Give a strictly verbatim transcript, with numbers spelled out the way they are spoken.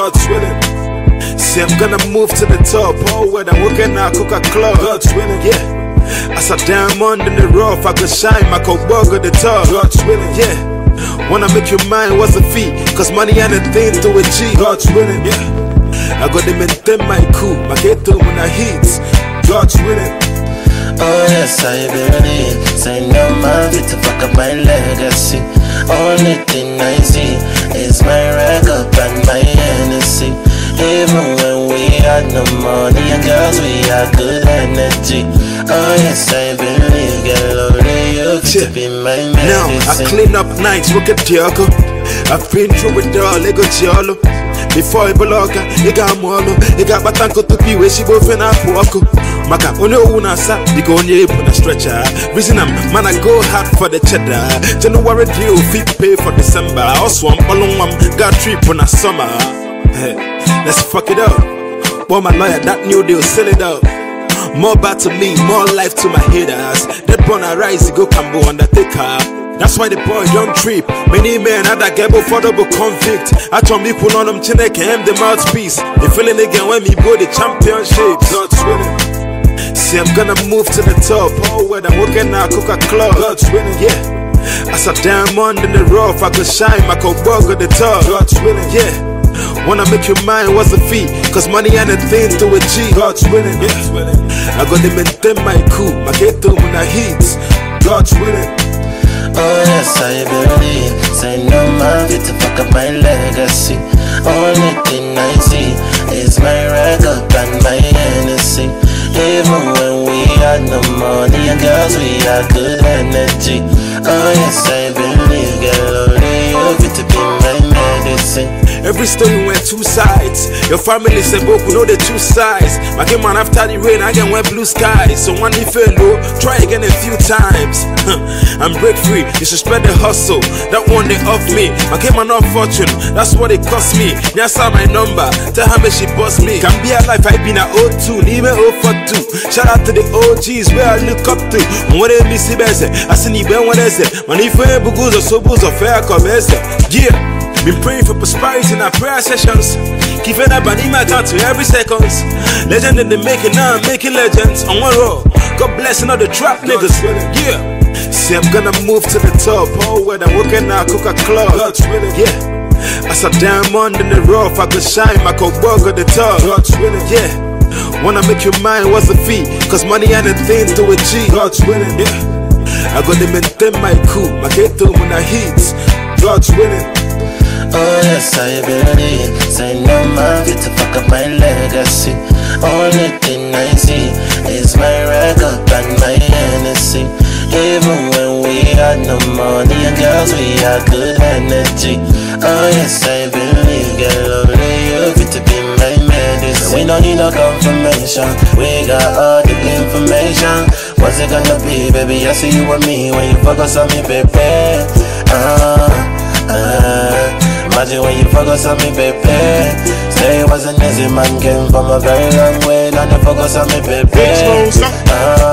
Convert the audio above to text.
God's willing. See, I'm gonna move to the top. Oh, when I'm working at Coca Club. God's willing, yeah. As a diamond in the rough, I could shine, I could walk at the top. God's willing, yeah. Wanna make you mine, what's the fee? Cause money ain't a thing to achieve. God's willing, yeah. I got to maintain my cool, my ghetto when I hit. God's willing. Oh yes, I believe. Say no man fit to fuck up my legacy. Only thing I see is my record and my Hennessy. Even when we had no money and girls, we had good energy. Oh yes, I believe. Girl, only you fit to be my medicine. Now I clean up nights, look at Diego. I've been through it all, I go Giolo. Before I block, I got Molo. I got Batanko to be where she both in a poco. Maka only una sa, because only put a stretcher. Reason I'm man, I go hard for the cheddar. January deal, fit pay for December. Also, I'm balloon, got trip on a summer. Hey, let's fuck it up. Boy, my lawyer, that new deal, sell it out. More bad to me, more life to my haters. That born a rise, go Cambo Undertaker. That's why the boy don't trip. Many men had a gable for double convict. I told me pull on them chineke, I'm the mouthpiece. They feeling again when me go the championship. God's willing. See, I'm gonna move to the top. Oh, when I'm working at Coca Club. God's willing, yeah. As a diamond in the rough, I could shine, I could walk at the top. God's willing, yeah. Wanna make you mine, what's the fee? Cause money ain't a thing to achieve. God's willing, yeah. I gotta maintain my cool, my ghetto when I hit. God's willing. Oh yes, I believe. Say no man fit to fuck up my legacy. Only thing I see is my record and my Hennessy. Even when we had no money and girls, we had good energy. Oh yes, I believe. Girl, only you fit to be my medicine. Every story went two sides. Your family said, Boku know the two sides. My game man, after the rain, I can wear blue skies. So when you feel low, try again a few times. I'm break free, you should spread the hustle. That one they off me. My game man, not fortune, that's what it cost me. Nyasa my number, tell her me she boss me. Can be a life, I been a oh two, leave me oh for two. Shout out to the O Gs where I look up to. What they miss the best, I see you when I say, when if I bugus or so booze or fair come, yeah. Been praying for prosperity in our prayer sessions. Keeping up an email count to every seconds. Legend in the making, now I'm making legends on one roll. God bless all the trap niggas. Yeah. See, I'm gonna move to the top. Oh, when I'm working at Coca Club. Yeah. As a diamond in the rough, I could shine, I could walk at the top. Yeah. Wanna make you mine, what's the fee? Cause money ain't a thing to achieve. God's willing, yeah. I gotta maintain my cool, my ghetto when I hit. God's willing. Oh yes, I believe. Say no man fit to fuck up my legacy. Only thing I see is my record and my Hennessy. Even when we had no money and girls, we had good energy. Oh yes, I believe. Girl, only you fit to be my medicine. We don't need no confirmation, we got all the information. What's it gonna be, baby? I see you and me when you focus on me, baby. Ah, uh, uh. Imagine when you focus on me, baby. Say it wasn't easy, man. Came from a very long way. Now you focus on me, baby. Ah.